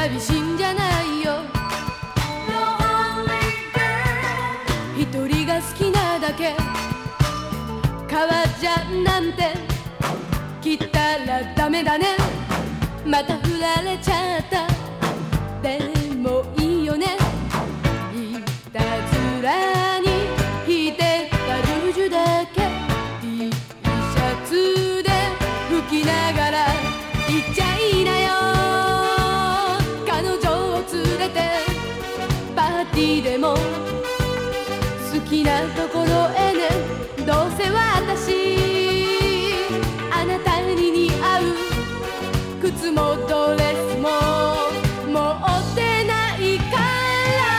寂しいんじゃないよ。一人が好きなだけ革ジャンなんて着たらダメだね。また振られちゃった。でもいいよね。いたずらに引いてたルージュだけ T シャツで拭きながら行っちゃいなよ。彼女を連れてパーティーでも好きなところへね。どうせ私あなたに似合う靴もドレスも持ってないから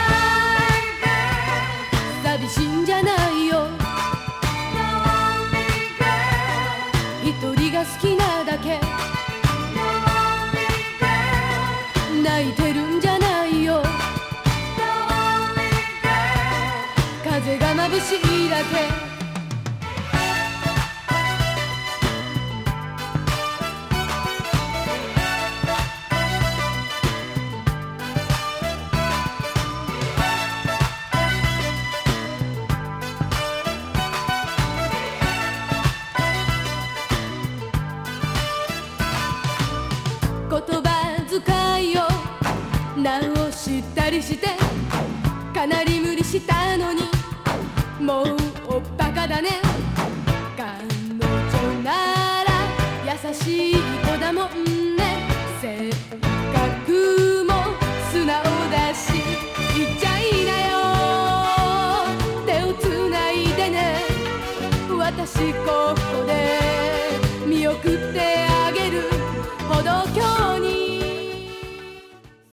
寂しいんじゃないよ。一人が好きなだけ泣いてるんじゃないよ。風が眩しいだけ。言葉遣いを直したりしてかなり無理したのにもうバカだね。彼女なら優しい子だもんね。性格も素直だし言っちゃいなよ。手をつないでね。私ここで見送って